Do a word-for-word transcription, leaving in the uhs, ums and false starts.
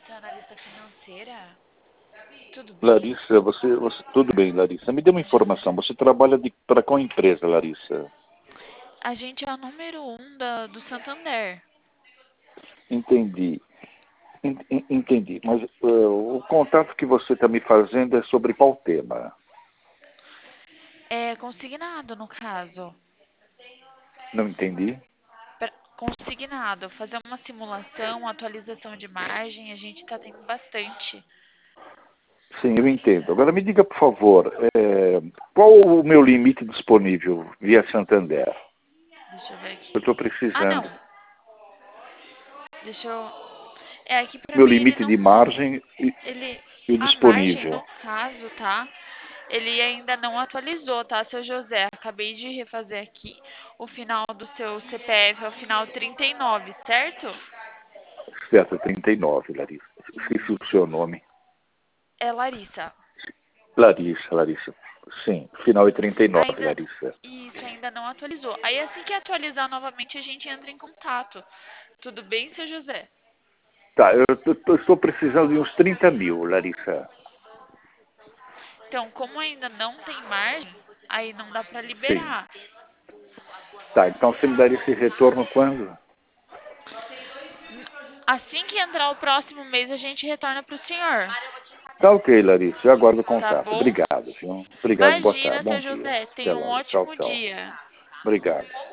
Larissa, analista financeira. Tudo bem? Larissa, você, você... Tudo bem, Larissa. Me dê uma informação. Você trabalha para qual empresa, Larissa? A gente é o número um da, do Santander. Entendi. En- en- Entendi. Mas uh, o contato que você está me fazendo é sobre qual tema? É consignado, no caso. Não entendi. Pra- Consignado. Fazer uma simulação, atualização de margem, a gente está tendo bastante. Sim, eu entendo. Agora me diga, por favor, é, qual o meu limite disponível via Santander? Deixa eu ver Eu aqui. estou Ah, precisando. não. Deixa eu. É, aqui pra Meu mim ele limite não. de margem e, Ele. e o A margem, disponível. no caso, tá? Ele ainda não atualizou, tá, seu José? Acabei de refazer aqui. O final do seu C P F é o final trinta e nove, certo? Certo, trinta e nove, Larissa. Esqueci o Isso. seu nome. É Larissa. Larissa, Larissa. Sim, final é trinta e nove, Ainda. Larissa. Isso, ainda não atualizou. Aí assim que atualizar novamente, a gente entra em contato. Tudo bem, seu José? Tá, eu tô- tô- estou precisando de uns trinta mil, Larissa. Então, como ainda não tem margem, aí não dá pra Sim. liberar. Tá, então você me daria esse retorno quando? Assim que entrar o próximo mês, a gente retorna pro senhor. Tá ok, Larissa. Eu aguardo o Tá contato. bom? Obrigado, viu? Obrigado, boa tarde. Imagina, Bom seu dia. José. Até Tenha um logo. Tchau, ótimo tchau. dia. Obrigado.